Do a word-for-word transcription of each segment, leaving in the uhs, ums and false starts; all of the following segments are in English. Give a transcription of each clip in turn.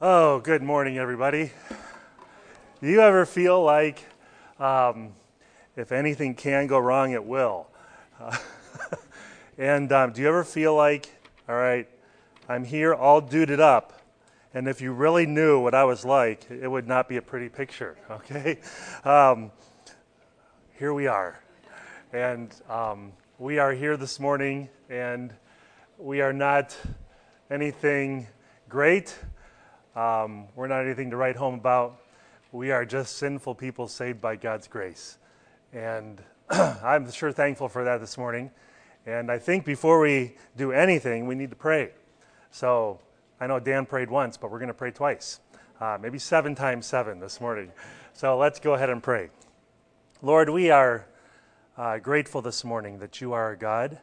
Oh, good morning, everybody. Do you ever feel like um, if anything can go wrong, it will? Uh, and um, do you ever feel like, all right, I'm here all duded up, and if you really knew what I was like, it would not be a pretty picture, okay? Um, here we are. And um, we are here this morning, and we are not anything great. Um, we're not anything to write home about. We are just sinful people saved by God's grace. And I'm sure thankful for that this morning. And I think before we do anything, we need to pray. So I know Dan prayed once, but we're going to pray twice. Uh, maybe seven times seven this morning. So let's go ahead and pray. Lord, we are uh, grateful this morning that you are our God.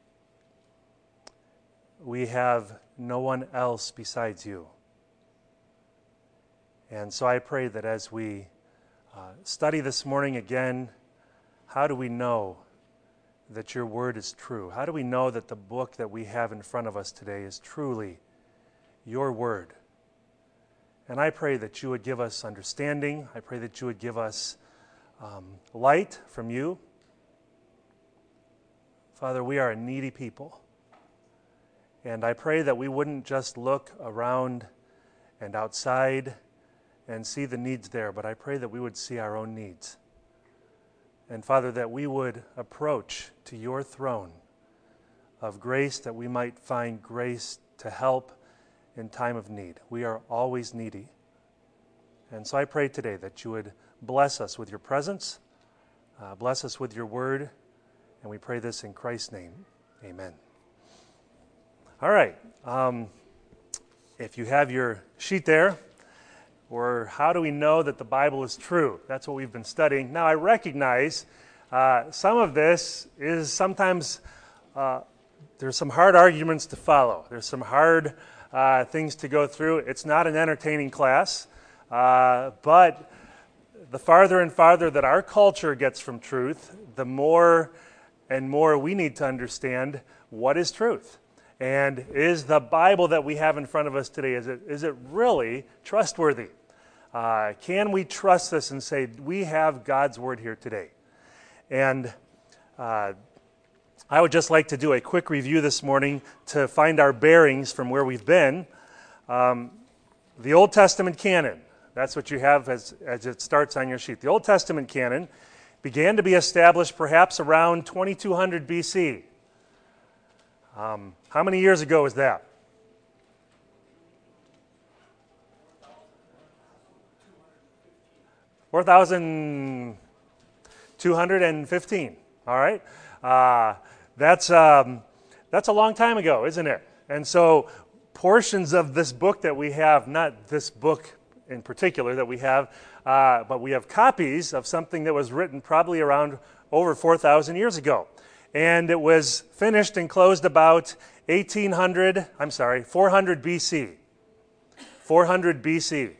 We have no one else besides you. And so I pray that as we uh, study this morning again, how do we know that your word is true? How do we know that the book that we have in front of us today is truly your word? And I pray that you would give us understanding. I pray that you would give us um, light from you. Father, we are a needy people. And I pray that we wouldn't just look around and outside and see the needs there, but I pray that we would see our own needs. And Father, that we would approach to your throne of grace, that we might find grace to help in time of need. We are always needy. And so I pray today that you would bless us with your presence, uh, bless us with your word, and we pray this in Christ's name. Amen. All right. Um, if you have your sheet there, or how do we know that the Bible is true? That's what we've been studying. Now, I recognize uh, some of this is sometimes, uh, there's some hard arguments to follow. There's some hard uh, things to go through. It's not an entertaining class, uh, but the farther and farther that our culture gets from truth, the more and more we need to understand what is truth. And is the Bible that we have in front of us today, is it is it really trustworthy? Uh, can we trust this and say, we have God's word here today? And uh, I would just like to do a quick review this morning to find our bearings from where we've been. Um, the Old Testament canon, that's what you have as, as it starts on your sheet. The Old Testament canon began to be established perhaps around twenty-two hundred B C. Um, how many years ago was that? four thousand two hundred fifteen, all right? Uh, that's, um, that's a long time ago, isn't it? And so portions of this book that we have, not this book in particular that we have, uh, but we have copies of something that was written probably around over four thousand years ago. And it was finished and closed about eighteen hundred, I'm sorry, four hundred B C. four hundred B C.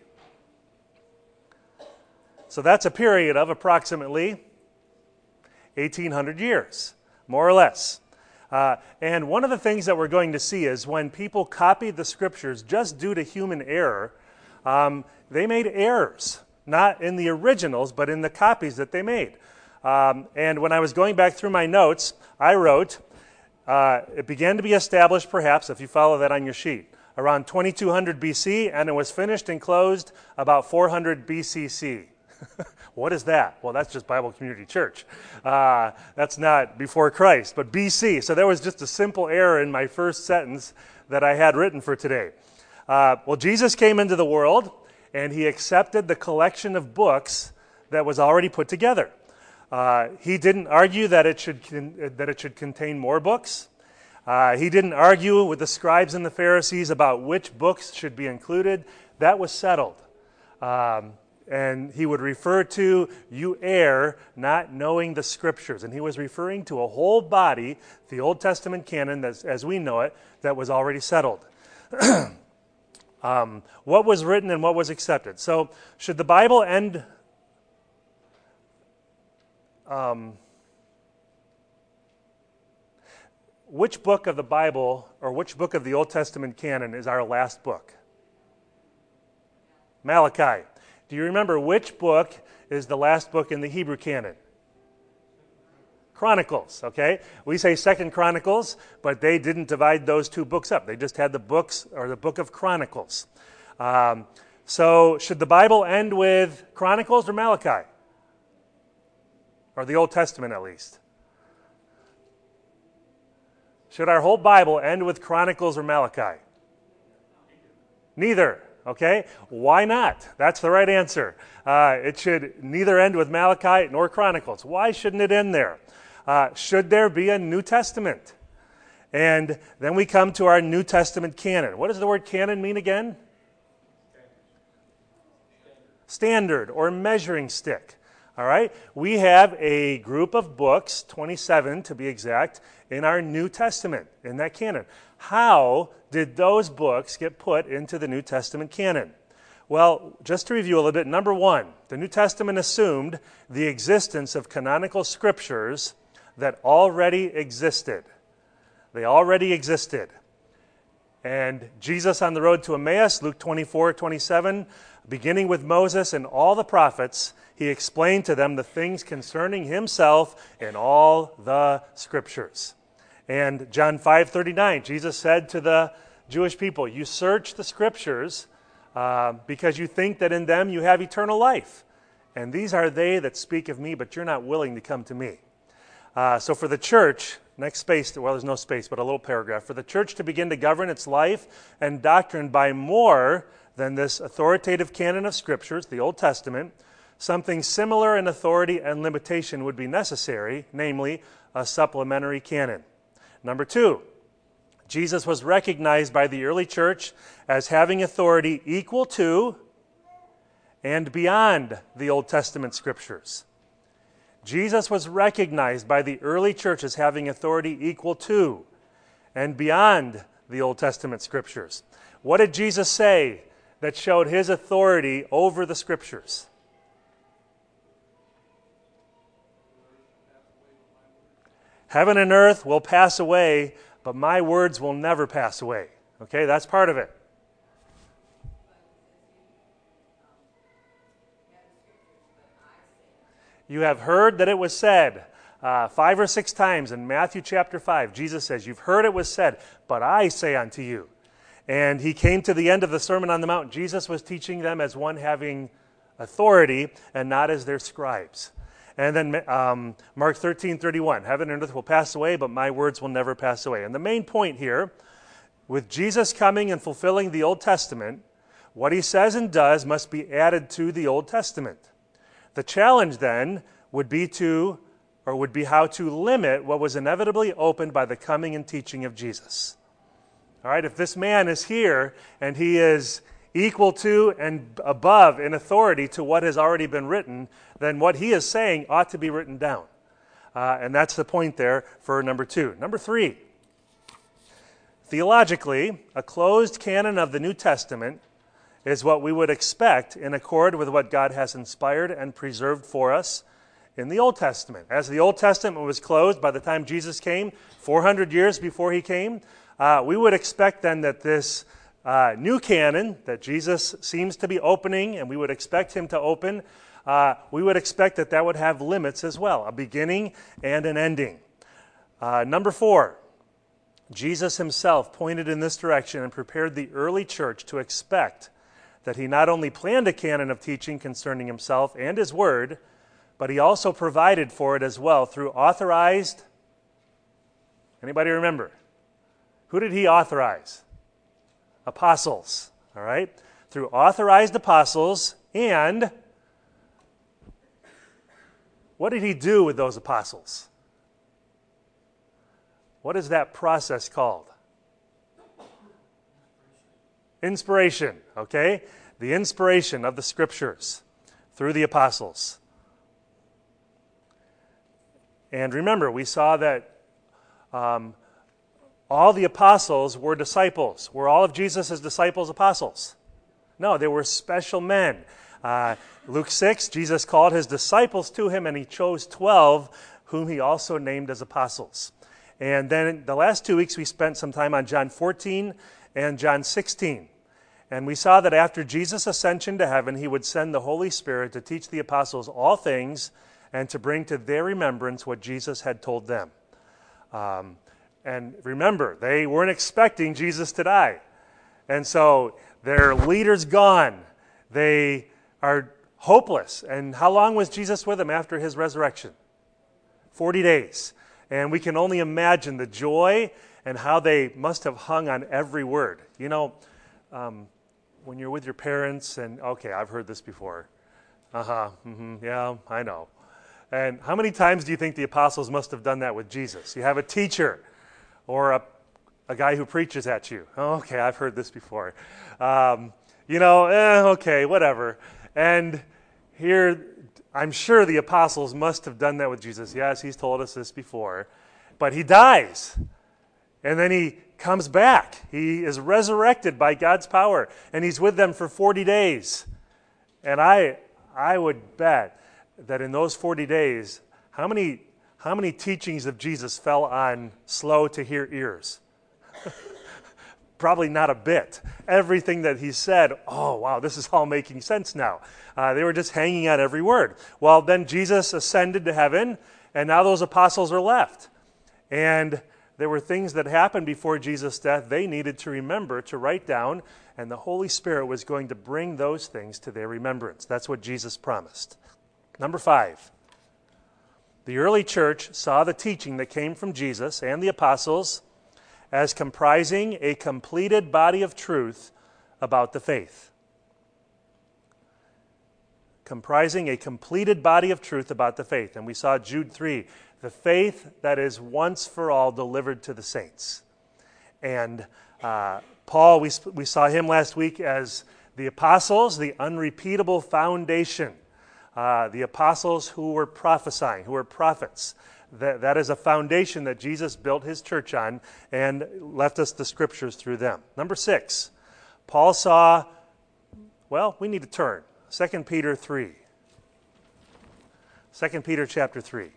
So that's a period of approximately eighteen hundred years, more or less. Uh, and one of the things that we're going to see is when people copied the scriptures just due to human error, um, they made errors, not in the originals, but in the copies that they made. Um, and when I was going back through my notes, I wrote, uh, it began to be established perhaps, if you follow that on your sheet, around twenty-two hundred B C, and it was finished and closed about four hundred B C C. What is that? Well, that's just Bible Community Church. Uh, that's not before Christ, but B C. So there was just a simple error in my first sentence that I had written for today. Uh, well, Jesus came into the world, and he accepted the collection of books that was already put together. Uh, he didn't argue that it should con- that it should contain more books. Uh, he didn't argue with the scribes and the Pharisees about which books should be included. That was settled. Um, and he would refer to, you err, not knowing the scriptures. And he was referring to a whole body, the Old Testament canon, that's, as we know it, that was already settled. um, what was written and what was accepted. So, should the Bible end... Um, which book of the Bible, or which book of the Old Testament canon is our last book? Malachi. Do you remember which book is the last book in the Hebrew canon? Chronicles, okay? We say Second Chronicles, but they didn't divide those two books up. They just had the books, or the book of Chronicles. Um, so should the Bible end with Chronicles or Malachi? Or the Old Testament at least? Should our whole Bible end with Chronicles or Malachi? Neither, okay? Why not? That's the right answer. Uh, it should neither end with Malachi nor Chronicles. Why shouldn't it end there? Uh, should there be a New Testament? And then we come to our New Testament canon. What does the word canon mean again? Standard or measuring stick. All right? We have a group of books, twenty-seven to be exact, in our New Testament, in that canon. How did those books get put into the New Testament canon? Well, just to review a little bit, number one, the New Testament assumed the existence of canonical scriptures that already existed. They already existed. And Jesus on the road to Emmaus, Luke twenty-four, twenty-seven, beginning with Moses and all the prophets, he explained to them the things concerning himself in all the scriptures. And John five thirty-nine, Jesus said to the Jewish people, you search the scriptures uh, because you think that in them you have eternal life. And these are they that speak of me, but you're not willing to come to me. Uh, so for the church, next space, well, there's no space, but a little paragraph. For the church to begin to govern its life and doctrine by more than this authoritative canon of scriptures, the Old Testament, something similar in authority and limitation would be necessary, namely a supplementary canon. Number two, Jesus was recognized by the early church as having authority equal to and beyond the Old Testament scriptures. Jesus was recognized by the early church as having authority equal to and beyond the Old Testament scriptures. What did Jesus say that showed his authority over the scriptures? Heaven and earth will pass away, but my words will never pass away. Okay, that's part of it. You have heard that it was said uh, five or six times in Matthew chapter five. Jesus says, you've heard it was said, but I say unto you. And he came to the end of the Sermon on the Mount. Jesus was teaching them as one having authority and not as their scribes. And then um, Mark thirteen thirty-one, heaven and earth will pass away, but my words will never pass away. And the main point here, with Jesus coming and fulfilling the Old Testament, what he says and does must be added to the Old Testament. The challenge then would be to, or would be how to limit what was inevitably opened by the coming and teaching of Jesus. All right, if this man is here and he is equal to and above in authority to what has already been written, then what he is saying ought to be written down. Uh, and that's the point there for number two. Number three, theologically, a closed canon of the New Testament is what we would expect in accord with what God has inspired and preserved for us in the Old Testament. As the Old Testament was closed by the time Jesus came, four hundred years before he came, uh, we would expect then that this uh, new canon that Jesus seems to be opening, and we would expect him to open, uh, we would expect that that would have limits as well, a beginning and an ending. Uh, number four, Jesus himself pointed in this direction and prepared the early church to expect that he not only planned a canon of teaching concerning himself and his word, but he also provided for it as well through authorized, anybody remember? Who did he authorize? Apostles, all right? Through authorized apostles, and what did he do with those apostles? What is that process called? Inspiration, okay? The inspiration of the scriptures through the apostles. And remember, we saw that um, all the apostles were disciples. Were all of Jesus' disciples apostles? No, they were special men. Uh, Luke six, Jesus called his disciples to him, and he chose twelve, whom he also named as apostles. And then the last two weeks we spent some time on John fourteen and John sixteen. And we saw that after Jesus' ascension to heaven, he would send the Holy Spirit to teach the apostles all things and to bring to their remembrance what Jesus had told them. Um, and remember, they weren't expecting Jesus to die. And so their leader's gone. They are hopeless. And how long was Jesus with them after his resurrection? forty days. And we can only imagine the joy and how they must have hung on every word. You know, um, when you're with your parents and, okay, I've heard this before. Uh-huh, mm-hmm, yeah, I know. And how many times do you think the apostles must have done that with Jesus? You have a teacher or a, a guy who preaches at you. Oh, okay, I've heard this before. Um, you know, eh, okay, whatever. And here, I'm sure the apostles must have done that with Jesus. Yes, he's told us this before. But he dies. And then he comes back. He is resurrected by God's power. And he's with them for forty days. And I I would bet that in those forty days, how many how many teachings of Jesus fell on slow-to-hear ears? Probably not a bit. Everything that he said, oh, wow, this is all making sense now. Uh, they were just hanging on every word. Well, then Jesus ascended to heaven, and now those apostles are left. And there were things that happened before Jesus' death they needed to remember, to write down, and the Holy Spirit was going to bring those things to their remembrance. That's what Jesus promised. Number five, the early church saw the teaching that came from Jesus and the apostles as comprising a completed body of truth about the faith. Comprising a completed body of truth about the faith. And we saw Jude three, the faith that is once for all delivered to the saints. And uh, Paul, we, we saw him last week as the apostles, the unrepeatable foundation. Uh, the apostles who were prophesying, who were prophets. That, that is a foundation that Jesus built his church on and left us the scriptures through them. Number six, Paul saw, well, we need to turn. Second Peter three. Second Peter chapter three.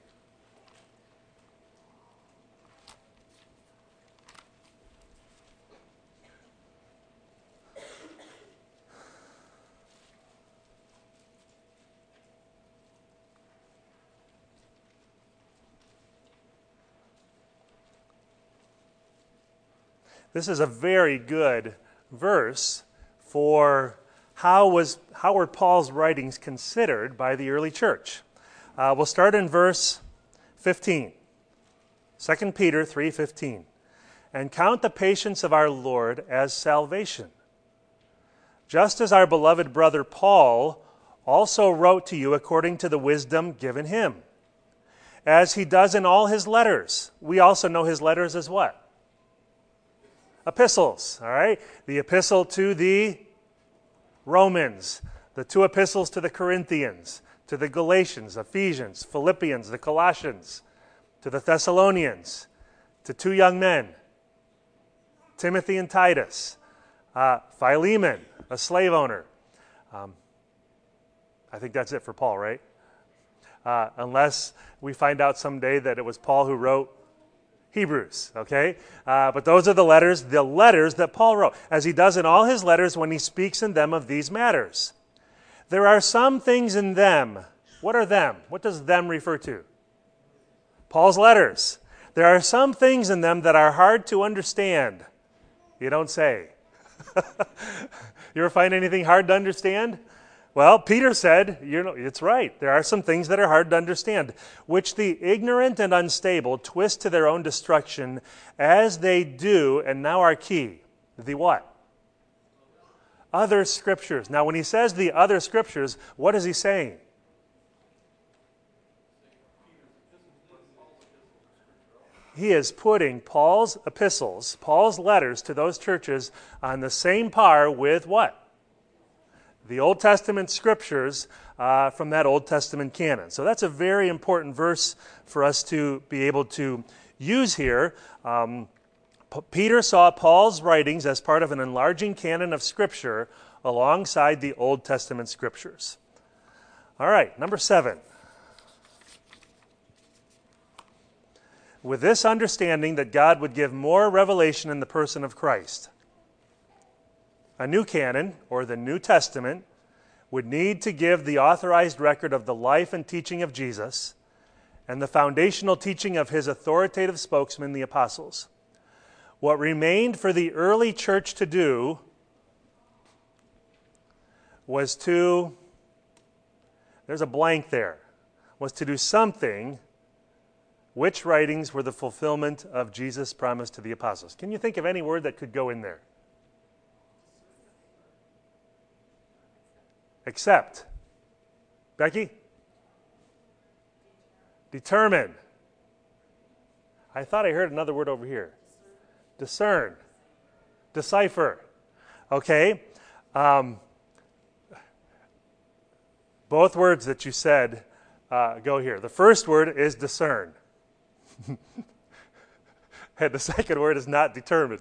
This is a very good verse for how was how were Paul's writings considered by the early church. Uh, we'll start in verse fifteen. Second Peter three fifteen. And count the patience of our Lord as salvation, just as our beloved brother Paul also wrote to you according to the wisdom given him, as he does in all his letters. We also know his letters as what? Epistles, all right? The epistle to the Romans, the two epistles to the Corinthians, to the Galatians, Ephesians, Philippians, the Colossians, to the Thessalonians, to two young men, Timothy and Titus, uh, Philemon, a slave owner. Um, I think that's it for Paul, right? Uh, unless we find out someday that it was Paul who wrote Hebrews, okay? Uh, but those are the letters, the letters that Paul wrote, as he does in all his letters when he speaks in them of these matters. There are some things in them. What are them? What does them refer to? Paul's letters. There are some things in them that are hard to understand. You don't say. You ever find anything hard to understand? Well, Peter said, you know, it's right. There are some things that are hard to understand, which the ignorant and unstable twist to their own destruction, as they do, and now our key, the what? Other scriptures. Now, when he says the other scriptures, what is he saying? He is putting Paul's epistles, Paul's letters to those churches on the same par with what? The Old Testament scriptures uh, from that Old Testament canon. So that's a very important verse for us to be able to use here. Um, P- Peter saw Paul's writings as part of an enlarging canon of Scripture alongside the Old Testament scriptures. All right, number seven. With this understanding that God would give more revelation in the person of Christ. a new canon, or the New Testament, would need to give the authorized record of the life and teaching of Jesus and the foundational teaching of his authoritative spokesman, the apostles. What remained for the early church to do was to, there's a blank there, was to do something which writings were the fulfillment of Jesus' promise to the apostles. Can you think of any word that could go in there? Except. Becky? Determine. I thought I heard another word over here. Discern. Decipher. Okay. Um, both words that you said uh, go here. The first word is discern. And the second word is not determined.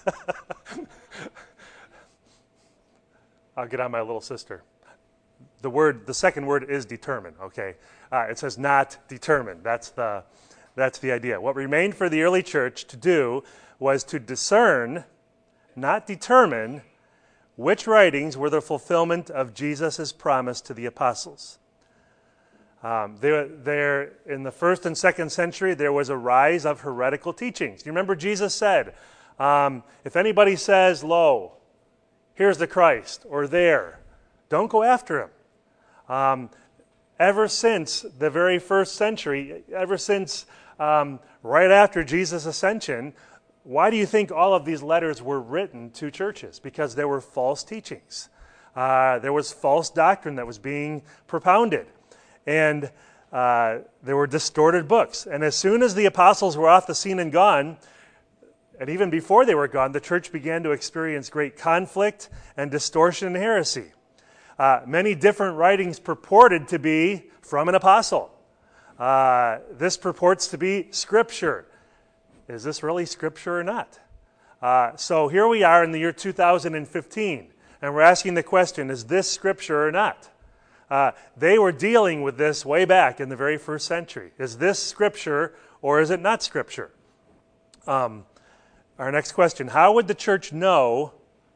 I'll get on my little sister. The word, the second word is determined, okay? Uh, it says not determined. That's the, that's the idea. What remained for the early church to do was to discern, not determine, which writings were the fulfillment of Jesus' promise to the apostles. Um, there, there, in the first and second century, there was a rise of heretical teachings. You remember Jesus said, um, if anybody says, lo, here's the Christ, or there, don't go after him. Um, ever since the very first century, ever since um, right after Jesus' ascension, why do you think all of these letters were written to churches? Because there were false teachings. Uh, there was false doctrine that was being propounded. And uh, there were distorted books. And as soon as the apostles were off the scene and gone, and even before they were gone, the church began to experience great conflict and distortion and heresy. Uh, many different writings purported to be from an apostle. Uh, this purports to be Scripture. Is this really Scripture or not? Uh, so here we are in the year two thousand fifteen, and we're asking the question, is this Scripture or not? Uh, they were dealing with this way back in the very first century. Is this Scripture or is it not Scripture? Um, our next question, how would the church know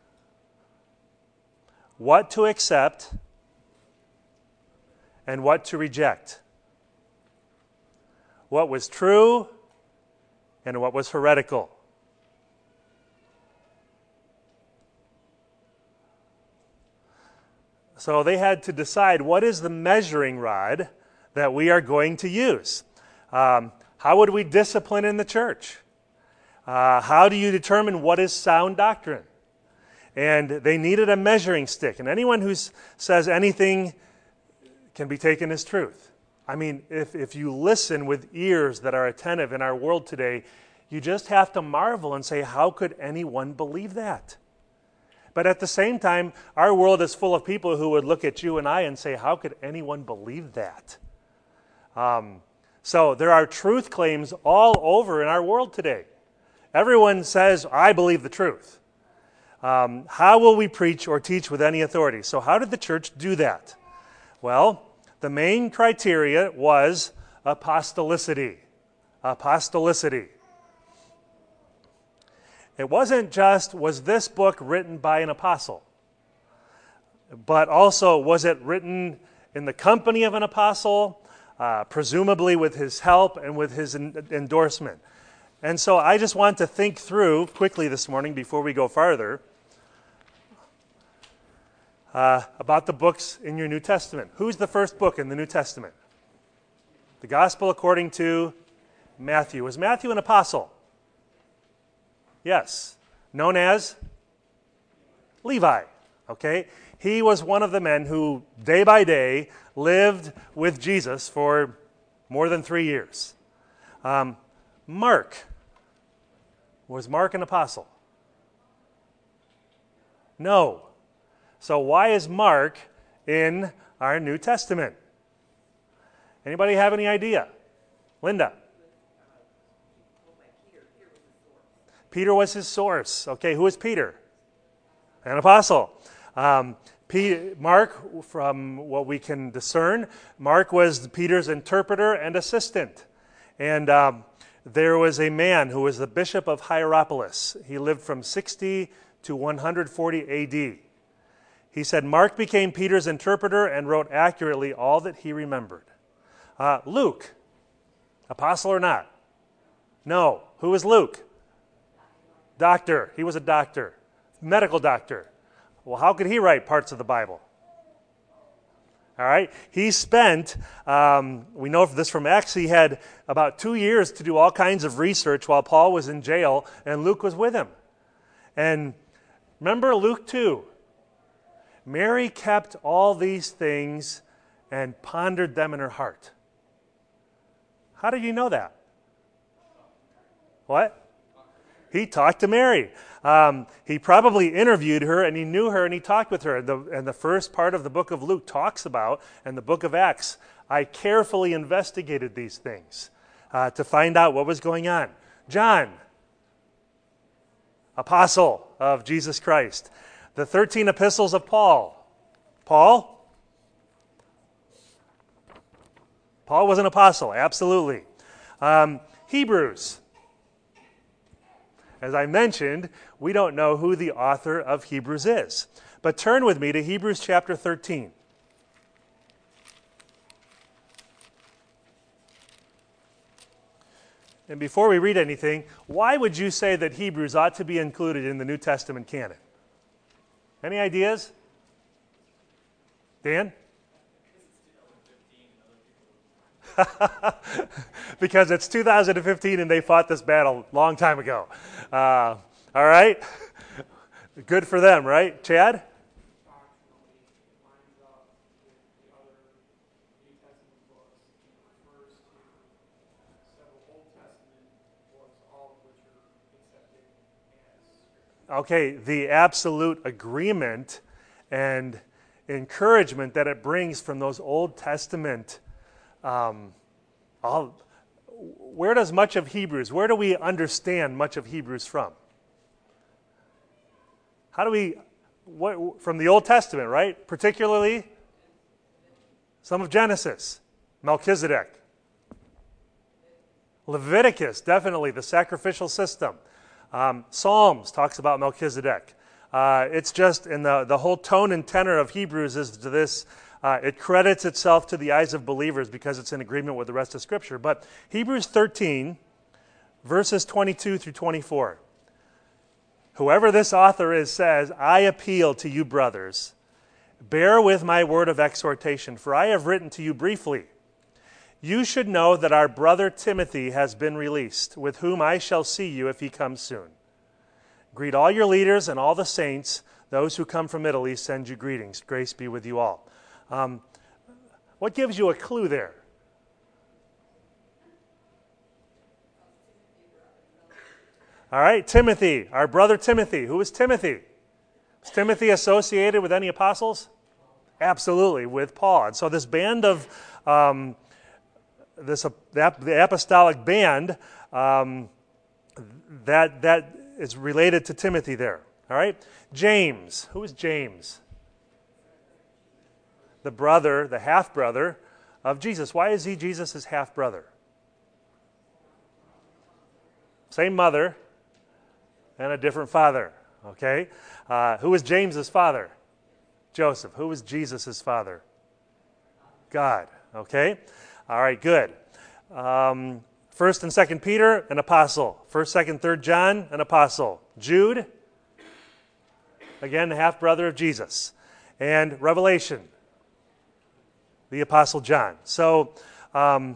what to accept and what to reject? What was true and what was heretical? So they had to decide what is the measuring rod that we are going to use. Um, how would we discipline in the church? Uh, how do you determine what is sound doctrine? And they needed a measuring stick. And anyone who says anything can be taken as truth. I mean, if, if you listen with ears that are attentive in our world today, you just have to marvel and say, how could anyone believe that? But at the same time, our world is full of people who would look at you and I and say, how could anyone believe that? Um, so there are truth claims all over in our world today. Everyone says, I believe the truth. Um, how will we preach or teach with any authority? So how did the church do that? Well, the main criteria was apostolicity. Apostolicity. It wasn't just, was this book written by an apostle? But also, was it written in the company of an apostle? Uh, presumably with his help and with his en- endorsement. And so I just want to think through quickly this morning before we go farther uh, about the books in your New Testament. Who's the first book in the New Testament? The Gospel according to Matthew. Was Matthew an apostle? Yes. Known as Levi. Okay? He was one of the men who, day by day, lived with Jesus for more than three years. Um, Mark. Was Mark an apostle? No. So why is Mark in our New Testament? Anybody have any idea? Linda? Peter was his source. Okay, who is Peter? An apostle. Um, P- Mark, from what we can discern, Mark was Peter's interpreter and assistant. And um, there was a man who was the bishop of Hierapolis. He lived from sixty to one forty A D. He said, Mark became Peter's interpreter and wrote accurately all that he remembered. Uh, Luke, apostle or not? No. Who was Luke? Doctor. He was a doctor, medical doctor. Well, how could he write parts of the Bible? All right. He spent, um, we know this from Acts, he had about two years to do all kinds of research while Paul was in jail, and Luke was with him. And remember Luke two. Mary kept all these things and pondered them in her heart. How did you know that? What? He talked to Mary. Um, he probably interviewed her, and he knew her, and he talked with her. And the, and the first part of the book of Luke talks about, and the book of Acts, I carefully investigated these things uh, to find out what was going on. John, apostle of Jesus Christ. The thirteen epistles of Paul. Paul? Paul was an apostle, absolutely. Um, Hebrews. As I mentioned, we don't know who the author of Hebrews is. But turn with me to Hebrews chapter thirteen. And before we read anything, why would you say that Hebrews ought to be included in the New Testament canon? Any ideas? Dan? Because it's two thousand fifteen and they fought this battle a long time ago. Uh, all right? Good for them, right? Chad? Okay, the absolute agreement and encouragement that it brings from those Old Testament. Um, all, where does much of Hebrews, where do we understand much of Hebrews from? How do we, what, from the Old Testament, right? Particularly some of Genesis, Melchizedek. Leviticus, definitely, the sacrificial system. Um, Psalms talks about Melchizedek. Uh, it's just, in the, the whole tone and tenor of Hebrews is to this, uh, it credits itself to the eyes of believers because it's in agreement with the rest of Scripture. But Hebrews thirteen, verses twenty-two through twenty-four. Whoever this author is says, I appeal to you, brothers, bear with my word of exhortation, for I have written to you briefly. You should know that our brother Timothy has been released, with whom I shall see you if he comes soon. Greet all your leaders and all the saints. Those who come from Italy send you greetings. Grace be with you all. Um, what gives you a clue there? All right, Timothy, our brother Timothy. Who is Timothy? Was Timothy associated with any apostles? Absolutely, with Paul. And so this band of... Um, This the, the apostolic band um, that that is related to Timothy there. All right, James. Who is James? The brother, the half brother of Jesus. Why is he Jesus' half brother? Same mother and a different father. Okay, uh, who is James's father? Joseph. Who was Jesus' father? God. Okay. All right, good. Um, First and Second Peter, an apostle. First, Second, Third John, an apostle. Jude, again, the half-brother of Jesus. And Revelation, the apostle John. So um,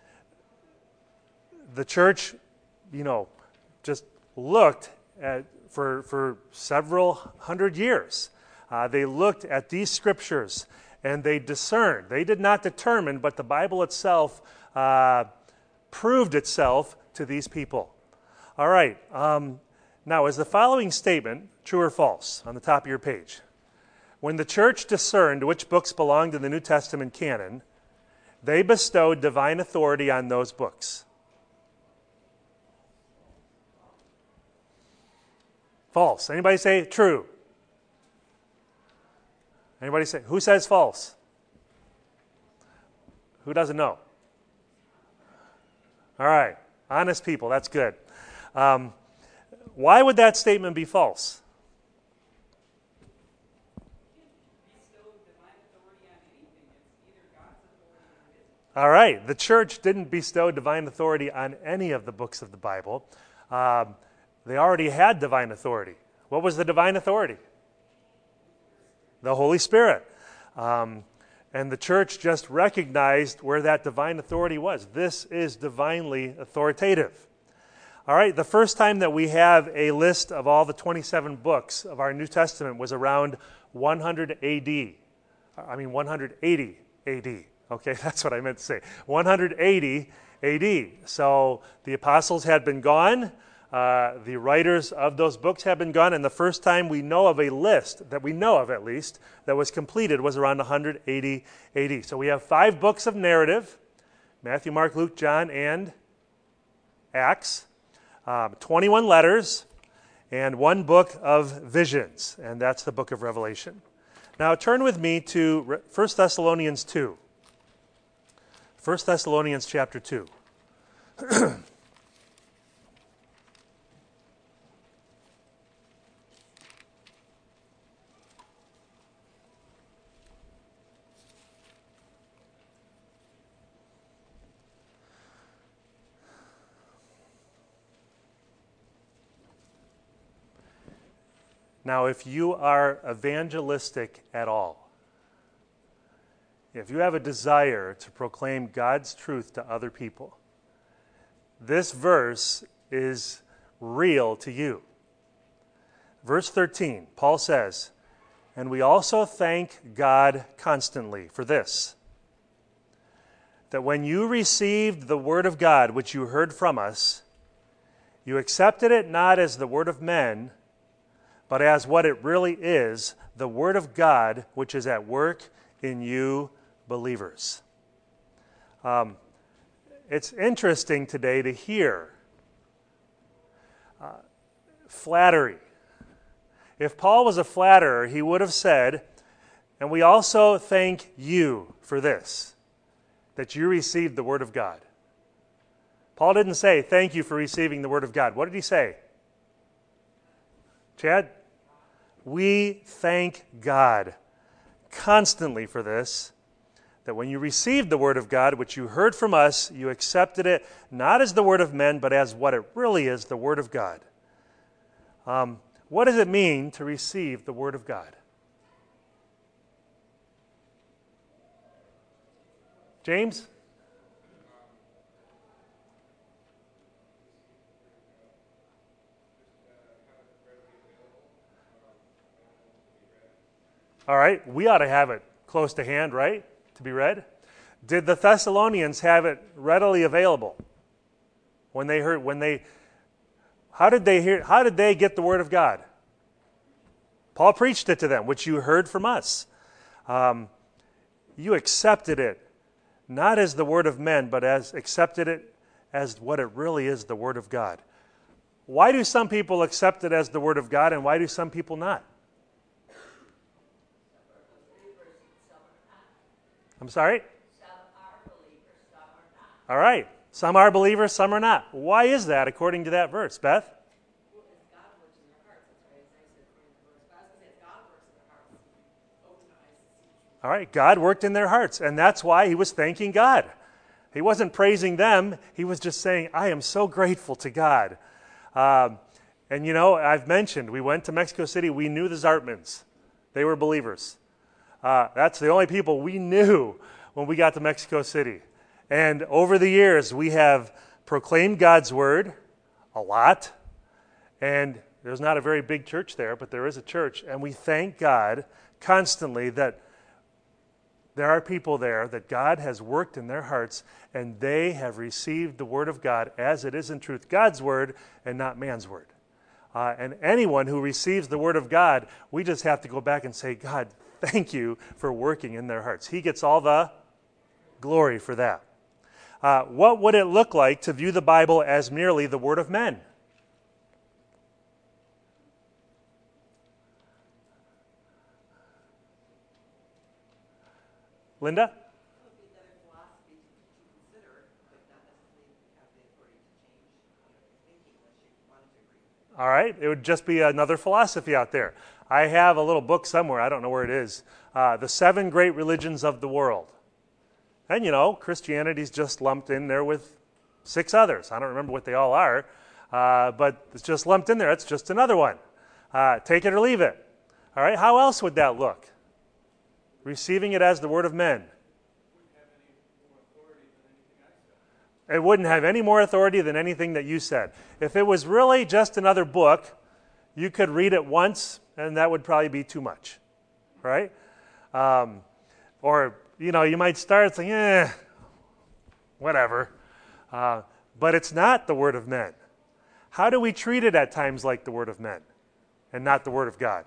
the church, you know, just looked at, for, for several hundred years. Uh, they looked at these scriptures and they discerned. They did not determine, but the Bible itself uh, proved itself to these people. All right. Um, now, is the following statement true or false on the top of your page? When the church discerned which books belonged in the New Testament canon, they bestowed divine authority on those books. False. Anybody say true? Anybody say, who says false? Who doesn't know? All right, honest people, that's good. Um, why would that statement be false? All right, the church didn't bestow divine authority on any of the books of the Bible. Um, they already had divine authority. What was the divine authority? The Holy Spirit. Um, and the church just recognized where that divine authority was. This is divinely authoritative. All right, the first time that we have a list of all the twenty-seven books of our New Testament was around one hundred A D. I mean, one hundred eighty A D. Okay, that's what I meant to say. one hundred eighty A D. So the apostles had been gone. Uh, the writers of those books have been gone. And the first time we know of a list, that we know of at least, that was completed was around one hundred eighty A D. So we have five books of narrative: Matthew, Mark, Luke, John, and Acts. Um, twenty-one letters, and one book of visions, and that's the book of Revelation. Now turn with me to First Thessalonians two. First Thessalonians chapter two. Now, if you are evangelistic at all, if you have a desire to proclaim God's truth to other people, this verse is real to you. Verse thirteen, Paul says, "And we also thank God constantly for this, that when you received the word of God, which you heard from us, you accepted it not as the word of men, but as what it really is, the word of God, which is at work in you believers." Um, it's interesting today to hear uh, flattery. If Paul was a flatterer, he would have said, "And we also thank you for this, that you received the word of God." Paul didn't say, "Thank you for receiving the word of God." What did he say? Chad? We thank God constantly for this, that when you received the word of God, which you heard from us, you accepted it not as the word of men, but as what it really is, the word of God. Um, what does it mean to receive the word of God? James? All right, we ought to have it close to hand, right, to be read? Did the Thessalonians have it readily available when they heard? When they, how did they hear? How did they get the word of God? Paul preached it to them, which you heard from us. Um, you accepted it not as the word of men, but as accepted it as what it really is, the word of God. Why do some people accept it as the word of God, and why do some people not? I'm sorry? Some are believers, some are not. All right. Some are believers, some are not. Why is that according to that verse, Beth? Well, it's God works in their hearts. That's why I said according to the verse. But I was going to say God works in their hearts. Open their eyes to see the truth. All right. God worked in their hearts, and that's why he was thanking God. He wasn't praising them. He was just saying, I am so grateful to God. Um, and, you know, I've mentioned, we went to Mexico City. We knew the Zartmans. They were believers. Uh, that's the only people we knew when we got to Mexico City. And over the years, we have proclaimed God's word a lot. And there's not a very big church there, but there is a church. And we thank God constantly that there are people there that God has worked in their hearts, and they have received the word of God as it is in truth, God's word and not man's word. Uh, and anyone who receives the word of God, we just have to go back and say, God, thank you for working in their hearts. He gets all the glory for that. Uh, what would it look like to view the Bible as merely the word of men? Linda? It would be another philosophy to consider, but not necessarily have the authority to change your thinking unless you wanted to agree with it. All right. It would just be another philosophy out there. I have a little book somewhere. I don't know where it is. Uh, the Seven Great Religions of the World. And, you know, Christianity's just lumped in there with six others. I don't remember what they all are, uh, but it's just lumped in there. It's just another one. Uh, take it or leave it. All right, how else would that look? Receiving it as the word of men. It wouldn't have any more authority than anything that you said. If it was really just another book, you could read it once, and that would probably be too much, right? Um, or, you know, you might start saying, eh, whatever. Uh, but it's not the word of men. How do we treat it at times like the word of men and not the word of God?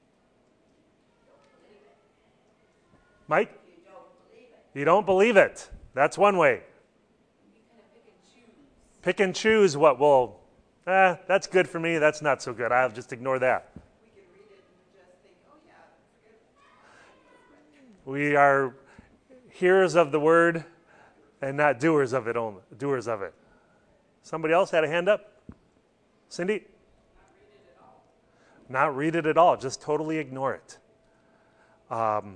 Mike? You don't believe it. You don't believe it. That's one way. You kind of pick and choose. Pick and choose what will, eh, that's good for me, that's not so good. I'll just ignore that. We can read it and just think, oh yeah, forget it. We are hearers of the word and not doers of it only, doers of it. Somebody else had a hand up? Cindy? Not read it at all. Just totally ignore it. Um,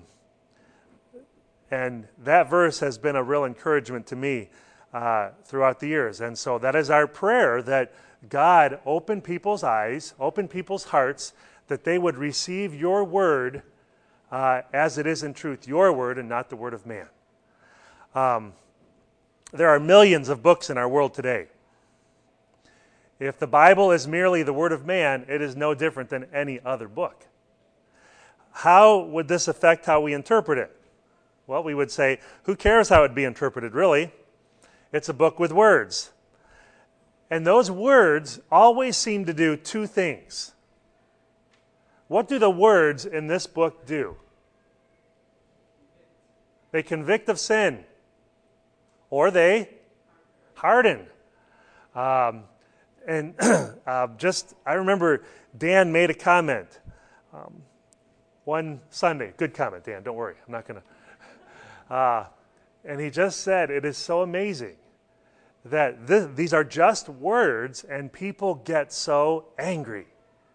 and that verse has been a real encouragement to me uh, throughout the years. And so that is our prayer, that God open people's eyes, open people's hearts, that they would receive your word uh, as it is in truth, your word and not the word of man. Um, there are millions of books in our world today. If the Bible is merely the word of man, it is no different than any other book. How would this affect how we interpret it? Well, we would say, who cares how it be interpreted, really? It's a book with words. And those words always seem to do two things. What do the words in this book do? They convict of sin. Or they harden. Um, and uh, just, I remember Dan made a comment um, one Sunday. Good comment, Dan. Don't worry. I'm not going to. Uh, and he just said, it is so amazing that th- these are just words and people get so angry.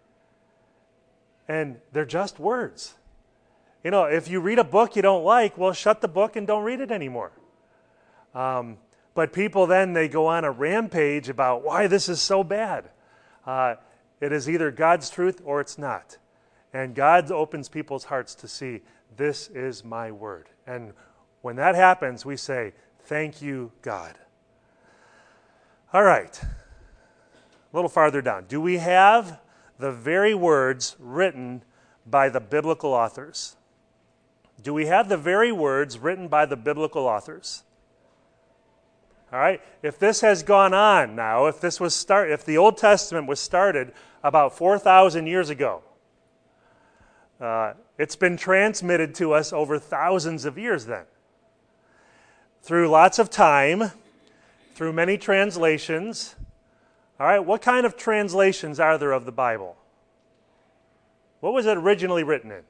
And they're just words. You know, if you read a book you don't like, well, shut the book and don't read it anymore. Um, but people then, they go on a rampage about why this is so bad. Uh, it is either God's truth or it's not. And God opens people's hearts to see, this is my word. And when that happens, we say, thank you, God. All right. A little farther down. Do we have the very words written by the biblical authors? Do we have the very words written by the biblical authors? All right. If this has gone on now, if this was start, if the Old Testament was started about four thousand years ago, uh, it's been transmitted to us over thousands of years then. Through lots of time, through many translations. All right, what kind of translations are there of the Bible? What was it originally written in?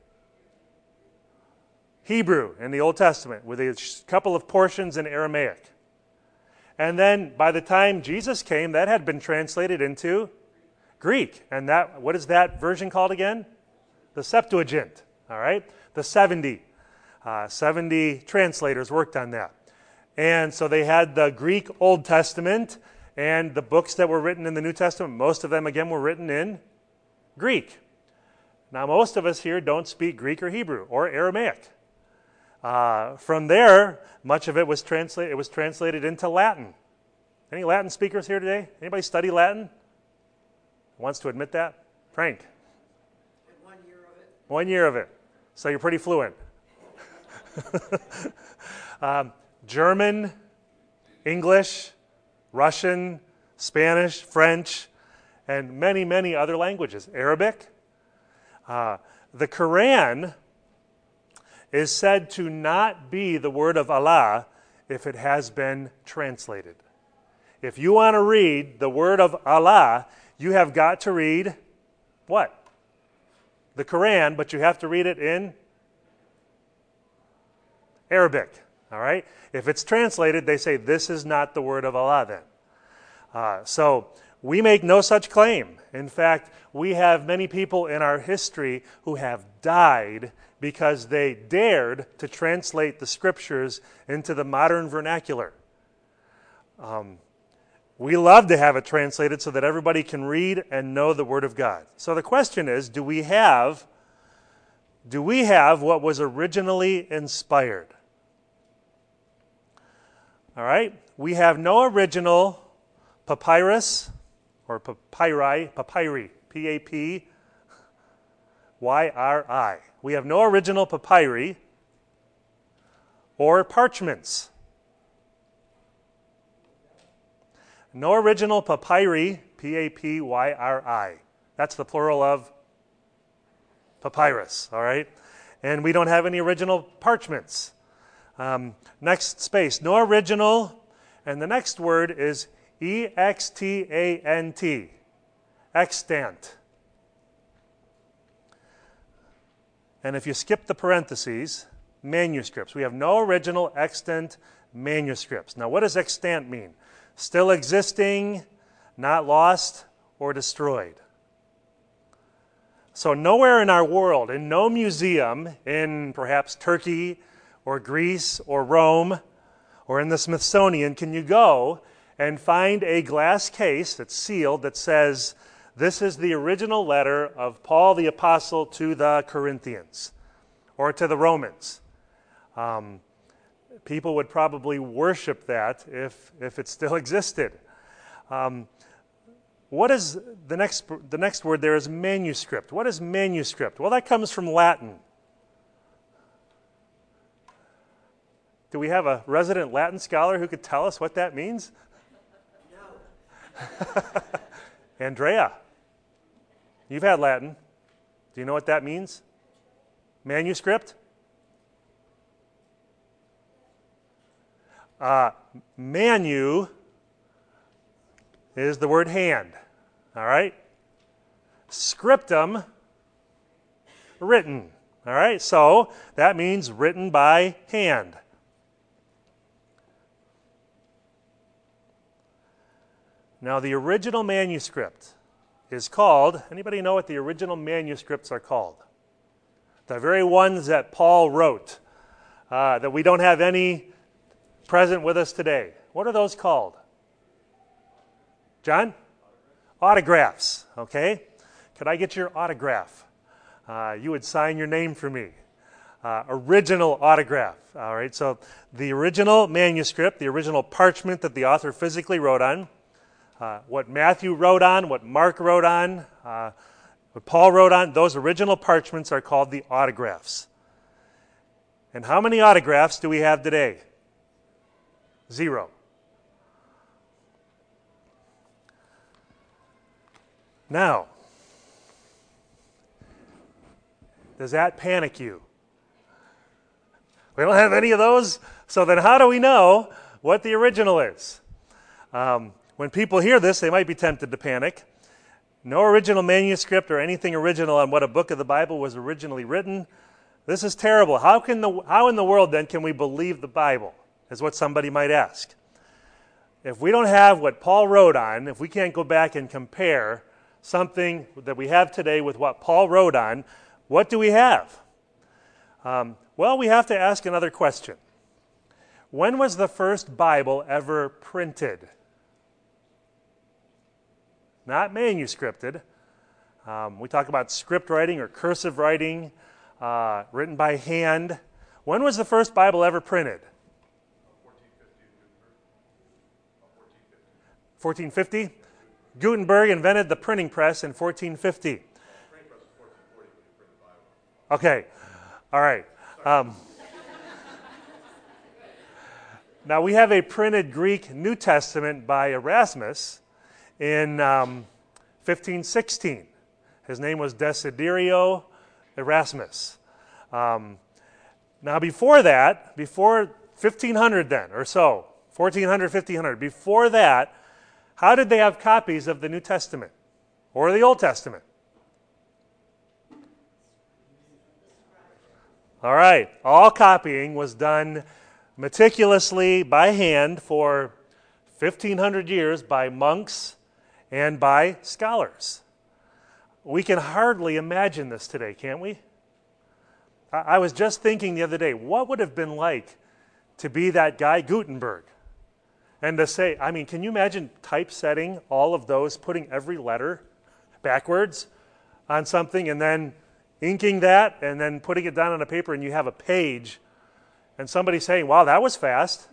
Hebrew in the Old Testament, with a couple of portions in Aramaic. And then by the time Jesus came, that had been translated into Greek. And that, what is that version called again? The Septuagint. All right, the seventy. Uh, seventy translators worked on that. And so they had the Greek Old Testament and the books that were written in the New Testament. Most of them, again, were written in Greek. Now, most of us here don't speak Greek or Hebrew or Aramaic. Uh, from there, much of it was translated. It was translated into Latin. Any Latin speakers here today? Anybody study Latin? Wants to admit that? Frank. One year of it. One year of it. So you're pretty fluent. um, German, English, Russian, Spanish, French, and many, many other languages. Arabic. Uh, the Quran is said to not be the word of Allah if it has been translated. If you want to read the word of Allah, you have got to read what? The Quran, but you have to read it in Arabic. All right? If it's translated, they say this is not the word of Allah then. Uh, so We make no such claim. In fact, we have many people in our history who have died because they dared to translate the Scriptures into the modern vernacular. Um, we love to have it translated so that everybody can read and know the Word of God. So the question is, do we have, do we have what was originally inspired? All right? We have no original papyrus or papyri, papyri, P A P Y R I. We have no original papyri or parchments. No original papyri, P A P Y R I. That's the plural of papyrus, all right? And we don't have any original parchments. Um, next space, no original, and the next word is E X T A N T, extant. And if you skip the parentheses, manuscripts. We have no original extant manuscripts. Now, what does extant mean? Still existing, not lost, or destroyed. So nowhere in our world, in no museum, in perhaps Turkey or Greece or Rome or in the Smithsonian, can you go and find a glass case that's sealed that says, this is the original letter of Paul the Apostle to the Corinthians or to the Romans. Um, people would probably worship that if, if it still existed. Um, what is the next, the next word there is manuscript. What is manuscript? Well, that comes from Latin. Do we have a resident Latin scholar who could tell us what that means? No. Andrea, you've had Latin. Do you know what that means? Manuscript? Uh, manu is the word hand, all right? Scriptum, written, all right? So that means written by hand. Now, the original manuscript is called, anybody know what the original manuscripts are called? The very ones that Paul wrote, uh, that we don't have any present with us today. What are those called? John? Autographs, okay? Could I get your autograph? Uh, you would sign your name for me. Uh, original autograph, all right? So the original manuscript, the original parchment that the author physically wrote on, Uh, what Matthew wrote on, what Mark wrote on, uh, what Paul wrote on, those original parchments are called the autographs. And how many autographs do we have today? Zero. Now, does that panic you? We don't have any of those? So then how do we know what the original is? Um, When people hear this, they might be tempted to panic. No original manuscript or anything original on what a book of the Bible was originally written. This is terrible. How can the how in the world then can we believe the Bible? Is what somebody might ask. If we don't have what Paul wrote on, if we can't go back and compare something that we have today with what Paul wrote on, what do we have? Um, well, we have to ask another question. When was the first Bible ever printed? Not manuscripted. Um, we talk about script writing or cursive writing, uh, written by hand. When was the first Bible ever printed? fourteen fifty. Gutenberg invented the printing press in fourteen fifty. Okay, all right. Um, now we have a printed Greek New Testament by Erasmus in um, fifteen sixteen. His name was Desiderio Erasmus. Um, now before that, before fifteen hundred then, or so, fourteen hundred, fifteen hundred, before that, how did they have copies of the New Testament or the Old Testament? All right, all copying was done meticulously by hand for fifteen hundred years by monks and by scholars. We can hardly imagine this today, can't we? I, I was just thinking the other day, what would it have been like to be that guy Gutenberg? And to say, I mean, can you imagine typesetting all of those, putting every letter backwards on something, and then inking that, and then putting it down on a paper, and you have a page, and somebody saying, wow, that was fast.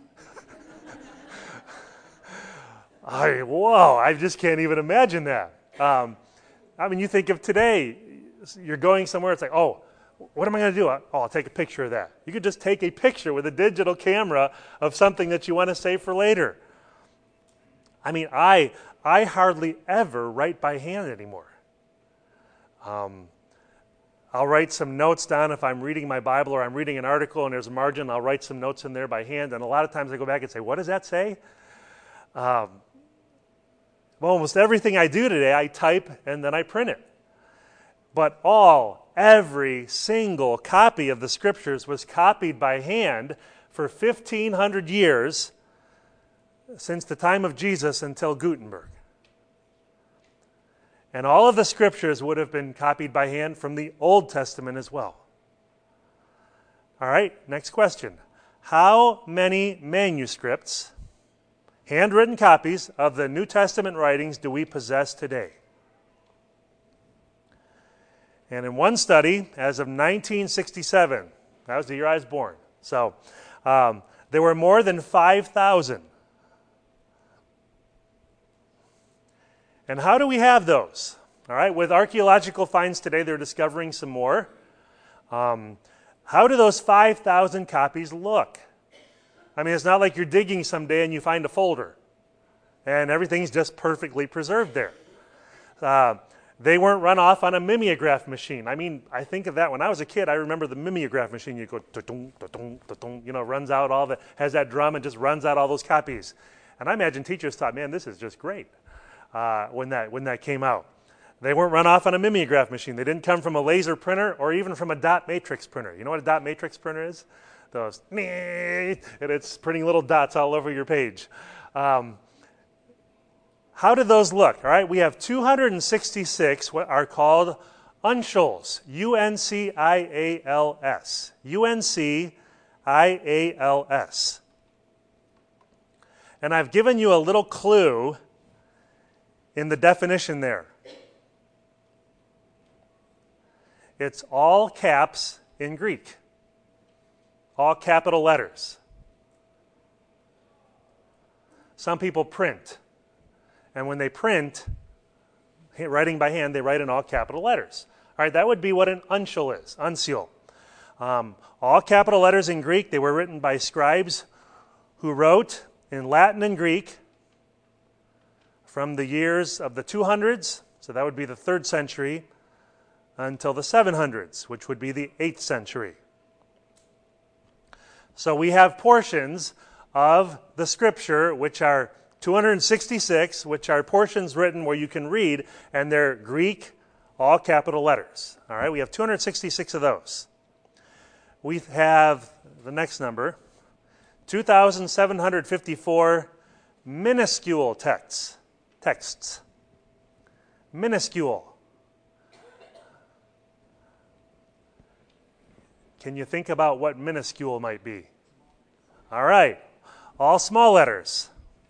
I, whoa, I just can't even imagine that. Um, I mean, you think of today, you're going somewhere, it's like, oh, what am I going to do? Oh, I'll take a picture of that. You could just take a picture with a digital camera of something that you want to save for later. I mean, I I hardly ever write by hand anymore. Um, I'll write some notes down if I'm reading my Bible or I'm reading an article and there's a margin. I'll write some notes in there by hand. And a lot of times I go back and say, what does that say? Um, well, almost everything I do today, I type and then I print it. But all, every single copy of the Scriptures was copied by hand for fifteen hundred years since the time of Jesus until Gutenberg. And all of the Scriptures would have been copied by hand from the Old Testament as well. All right, next question. How many manuscripts, handwritten copies of the New Testament writings do we possess today? And in one study, as of nineteen sixty-seven, that was the year I was born, so um, there were more than five thousand. And how do we have those? All right, with archaeological finds today, they're discovering some more. Um, how do those five thousand copies look? I mean, it's not like you're digging someday and you find a folder and everything's just perfectly preserved there. Uh, They weren't run off on a mimeograph machine. I mean, I think of that when I was a kid. I remember the mimeograph machine. You go, da-dum, da-dum, da-dum, you know, runs out all the, has that drum and just runs out all those copies. And I imagine teachers thought, man, this is just great uh, when that when that came out. They weren't run off on a mimeograph machine. They didn't come from a laser printer or even from a dot matrix printer. You know what a dot matrix printer is? Those, and it's printing little dots all over your page. Um, How did those look? All right, we have two hundred sixty-six what are called uncials, U N C I A L S. U N C I A L S. And I've given you a little clue in the definition there. It's all caps in Greek, all capital letters. Some people print. And when they print, writing by hand, they write in all capital letters. All right, that would be what an uncial is, uncial. Um, all capital letters in Greek. They were written by scribes who wrote in Latin and Greek from the years of the two hundreds, so that would be the third century, until the seven hundreds, which would be the eighth century. So we have portions of the Scripture which are two hundred sixty-six, which are portions written where you can read, and they're Greek, all capital letters. All right, we have two hundred sixty-six of those. We have the next number, two thousand seven hundred fifty-four minuscule texts. Texts. Minuscule. Can you think about what minuscule might be? All right, all small letters.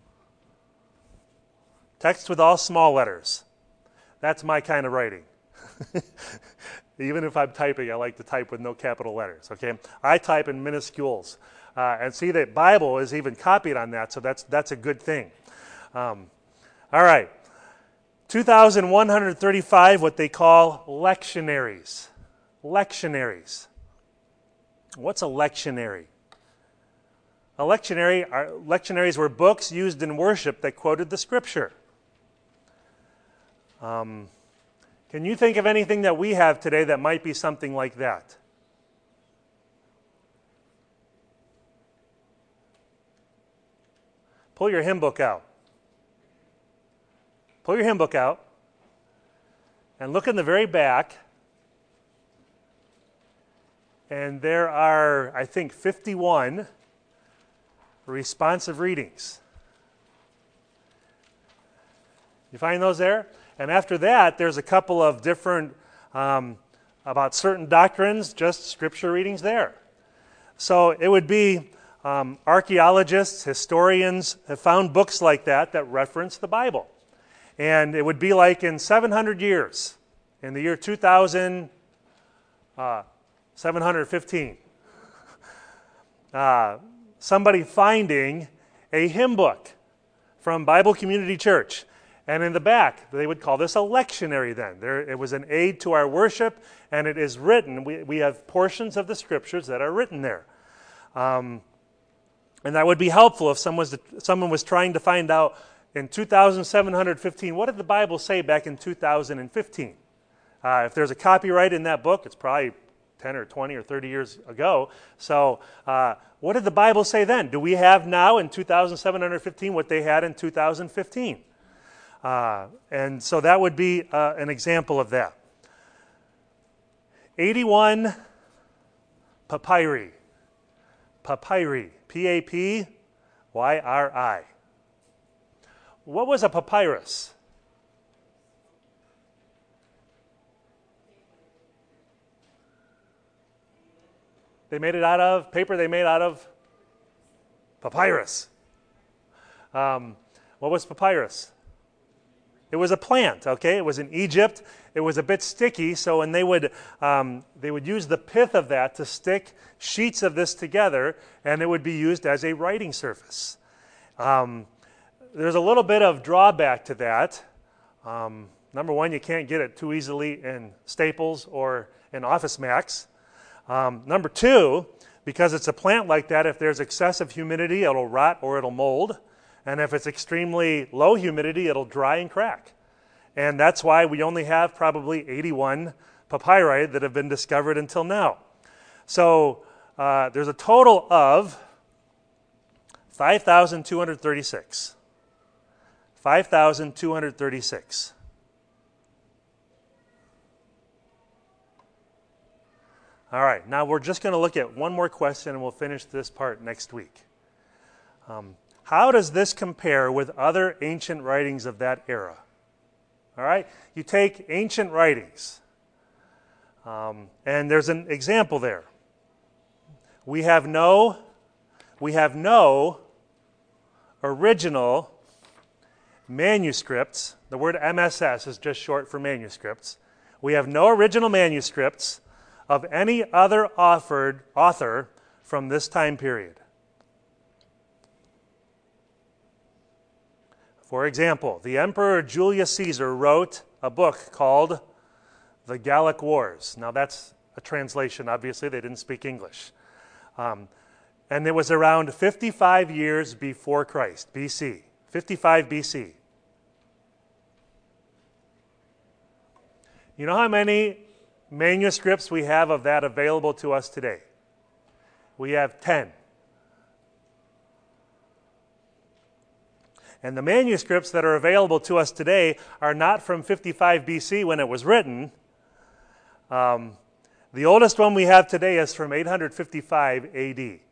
Text with all small letters. That's my kind of writing. Even if I'm typing, I like to type with no capital letters, okay? I type in minuscules. Uh, and see, the Bible is even copied on that, so that's that's a good thing. Um, all right. two thousand one hundred thirty-five, what they call lectionaries. Lectionaries. What's a lectionary? A lectionary are, lectionaries were books used in worship that quoted the Scripture. Um, can you think of anything that we have today that might be something like that? Pull your hymn book out. Pull your hymn book out and look in the very back. And there are, I think, fifty-one responsive readings. You find those there? And after that, there's a couple of different, um, about certain doctrines, just scripture readings there. So it would be um, archaeologists, historians have found books like that that reference the Bible. And it would be like in seven hundred years, in the year two thousand seven hundred fifteen, uh, somebody finding a hymn book from Bible Community Church. And in the back, they would call this a lectionary then. There, it was an aid to our worship, and it is written. We, we have portions of the scriptures that are written there. Um, and that would be helpful if someone was, someone was trying to find out in two thousand seven hundred fifteen, what did the Bible say back in two thousand fifteen? Uh, if there's a copyright in that book, it's probably ten or twenty or thirty years ago. So uh, what did the Bible say then? Do we have now in two thousand seven hundred fifteen what they had in two thousand fifteen? Uh, and so that would be uh, an example of that. eighty-one papyri. Papyri. P A P Y R I. What was a papyrus? They made it out of paper. They made out of papyrus. Um, what was papyrus? It was a plant, okay? It was in Egypt. It was a bit sticky, so when they would um, they would use the pith of that to stick sheets of this together, and it would be used as a writing surface. Um, there's a little bit of drawback to that. Um, number one, you can't get it too easily in Staples or in Office Max. Um, number two, because it's a plant like that, if there's excessive humidity, it'll rot or it'll mold. And if it's extremely low humidity, it'll dry and crack. And that's why we only have probably eighty-one papyri that have been discovered until now. So uh, there's a total of five thousand two hundred thirty-six. five thousand two hundred thirty-six. All right, now we're just going to look at one more question and we'll finish this part next week. Um, how does this compare with other ancient writings of that era? All right, you take ancient writings, um, and there's an example there. We have no, we have no original manuscripts. The word M S S is just short for manuscripts. We have no original manuscripts of any other offered author from this time period. For example, the Emperor Julius Caesar wrote a book called The Gallic Wars. Now that's a translation, obviously, they didn't speak English. Um, and it was around fifty-five years before Christ, B C, fifty-five B C. You know how many manuscripts we have of that available to us today? We have ten. And the manuscripts that are available to us today are not from fifty-five B C when it was written. Um, the oldest one we have today is from eight hundred fifty-five A D.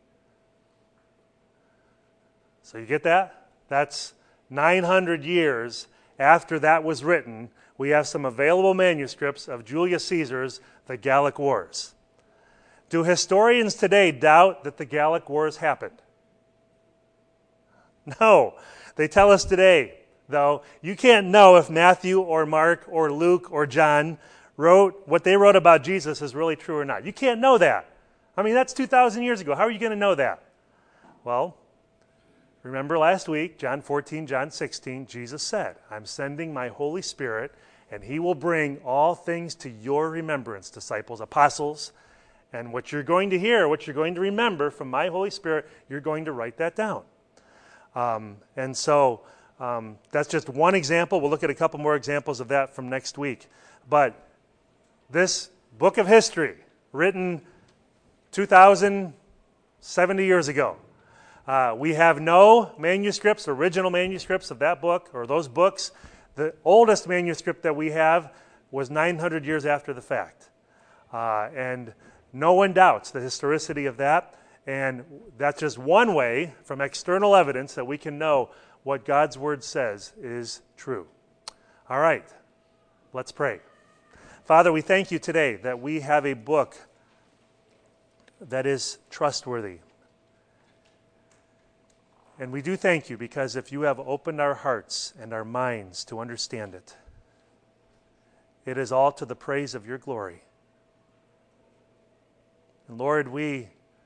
So you get that? That's nine hundred years after that was written. We have some available manuscripts of Julius Caesar's The Gallic Wars. Do historians today doubt that the Gallic Wars happened? No. They tell us today, though, you can't know if Matthew or Mark or Luke or John wrote what they wrote about Jesus is really true or not. You can't know that. I mean, that's two thousand years ago. How are you going to know that? Well, remember last week, John fourteen, John sixteen, Jesus said, I'm sending my Holy Spirit, and he will bring all things to your remembrance, disciples, apostles. And what you're going to hear, what you're going to remember from my Holy Spirit, you're going to write that down. Um, and so um, that's just one example. We'll look at a couple more examples of that from next week. But this book of history, written two thousand seventy years ago, uh, we have no manuscripts, original manuscripts of that book or those books. The oldest manuscript that we have was nine hundred years after the fact. Uh, and no one doubts the historicity of that. And that's just one way from external evidence that we can know what God's Word says is true. All right, let's pray. Father, we thank you today that we have a book that is trustworthy. And we do thank you because if you have opened our hearts and our minds to understand it, it is all to the praise of your glory. And Lord, we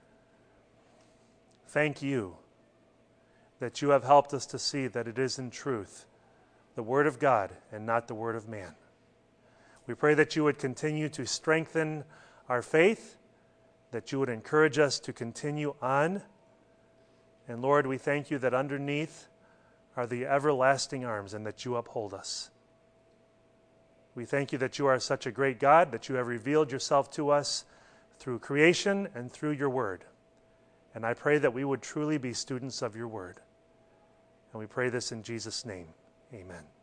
thank you that you have helped us to see that it is in truth the Word of God and not the word of man. We pray that you would continue to strengthen our faith, that you would encourage us to continue on. And Lord, we thank you that underneath are the everlasting arms and that you uphold us. We thank you that you are such a great God, that you have revealed yourself to us through creation and through your word. And I pray that we would truly be students of your word. And we pray this in Jesus' name. Amen.